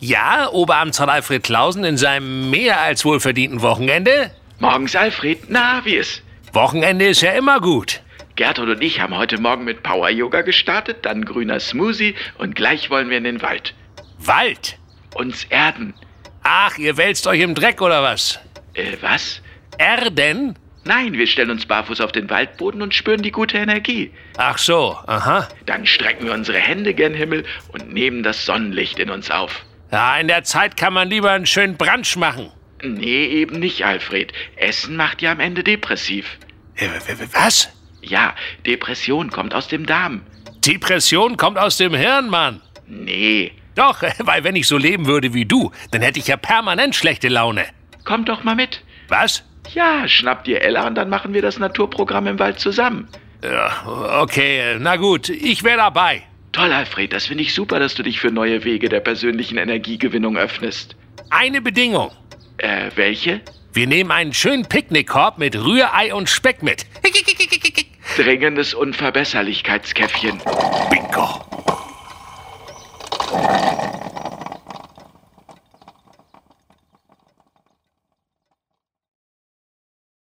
Ja, Oberamtsrat Alfred Clausen in seinem mehr als wohlverdienten Wochenende? Morgens, Alfred. Na, wie ist? Wochenende ist ja immer gut. Gertrud und ich haben heute Morgen mit Power-Yoga gestartet, dann grüner Smoothie und gleich wollen wir in den Wald. Wald? Uns erden. Ach, ihr wälzt euch im Dreck oder was? Was? Erden? Nein, wir stellen uns barfuß auf den Waldboden und spüren die gute Energie. Ach so, aha. Dann strecken wir unsere Hände gen Himmel und nehmen das Sonnenlicht in uns auf. Ja, in der Zeit kann man lieber einen schönen Brunch machen. Nee, eben nicht, Alfred. Essen macht ja am Ende depressiv. Was? Ja, Depression kommt aus dem Darm. Depression kommt aus dem Hirn, Mann. Nee. Doch, weil wenn ich so leben würde wie du, dann hätte ich ja permanent schlechte Laune. Komm doch mal mit. Was? Ja, schnapp dir Ella und dann machen wir das Naturprogramm im Wald zusammen. Ja, okay, na gut, ich wäre dabei. Toll, Alfred, das finde ich super, dass du dich für neue Wege der persönlichen Energiegewinnung öffnest. Eine Bedingung. Welche? Wir nehmen einen schönen Picknickkorb mit Rührei und Speck mit. Dringendes Unverbesserlichkeitskäffchen. Bingo.